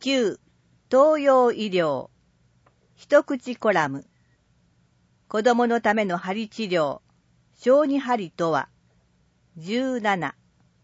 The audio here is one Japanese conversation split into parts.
9、東洋医療。一口コラム。子供のための針治療。小児針とは。17。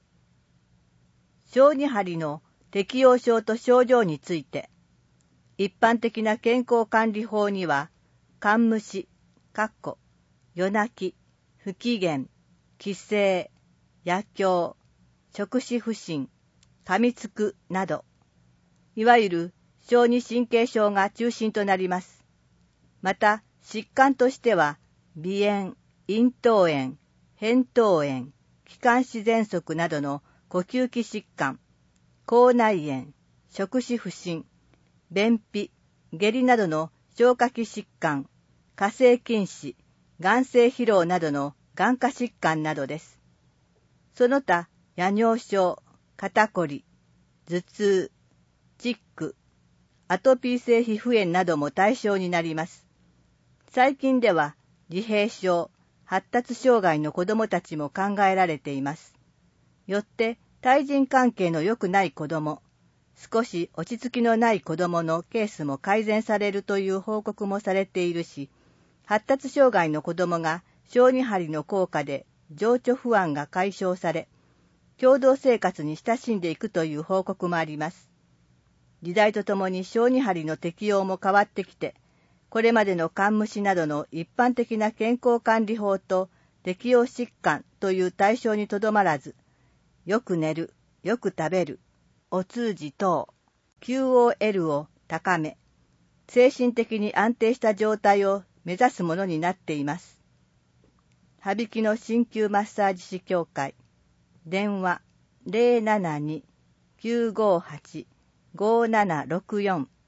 小児針の適応症と症状について。一般的な健康管理法には、寒虫、夜泣き、不機嫌、奇声、夜狂、触手不振、噛みつくなど、いわゆる小児神経症が中心となります。また、疾患としては、鼻炎、咽頭炎、扁桃炎、気管支喘息などの呼吸器疾患、口内炎、触手不振、便秘、下痢などの消化器疾患、火性筋腫、眼性疲労などの眼科疾患などです。その他、夜尿症、肩こり、頭痛、チック、アトピー性皮膚炎なども対象になります。最近では、自閉症、発達障害の子どもたちも考えられています。よって、対人関係の良くない子ども、少し落ち着きのない子どものケースも改善されるという報告もされているし、発達障害の子どもが小児針の効果で情緒不安が解消され、共同生活に親しんでいくという報告もあります。時代とともに小児針の適用も変わってきて、これまでの寒虫などの一般的な健康管理法と適応疾患という対象にとどまらず、よく寝る、よく食べる、お通じ等、QOL を高め、精神的に安定した状態を目指すものになっています。羽曳の鍼灸マッサージ師協会、電話 072-958-5764